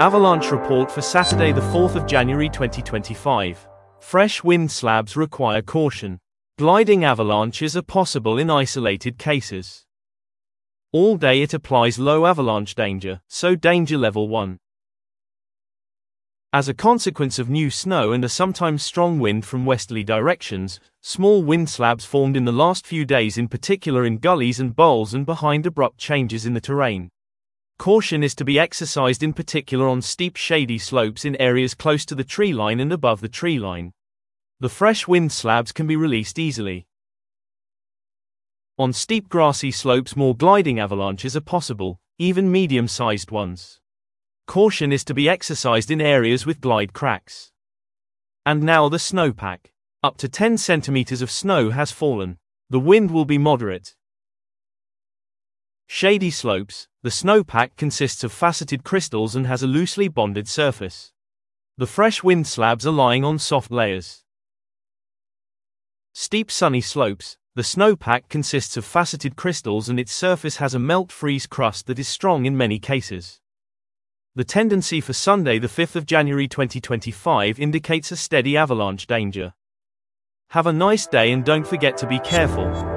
Avalanche report for Saturday the 4th of January 2025. Fresh wind slabs require caution. Gliding avalanches are possible in isolated cases. All day it applies low avalanche danger, so danger level 1. As a consequence of new snow and a sometimes strong wind from westerly directions, small wind slabs formed in the last few days, in particular in gullies and bowls and behind abrupt changes in the terrain. Caution is to be exercised in particular on steep shady slopes in areas close to the tree line and above the tree line. The fresh wind slabs can be released easily. On steep grassy slopes more gliding avalanches are possible, even medium-sized ones. Caution is to be exercised in areas with glide cracks. And now the snowpack. Up to 10 centimeters of snow has fallen. The wind will be moderate. Shady slopes. The snowpack consists of faceted crystals and has a loosely bonded surface. The fresh wind slabs are lying on soft layers. Steep sunny slopes. The snowpack consists of faceted crystals and its surface has a melt-freeze crust that is strong in many cases. The tendency for Sunday the 5th of January 2025 indicates a steady avalanche danger. Have a nice day and don't forget to be careful.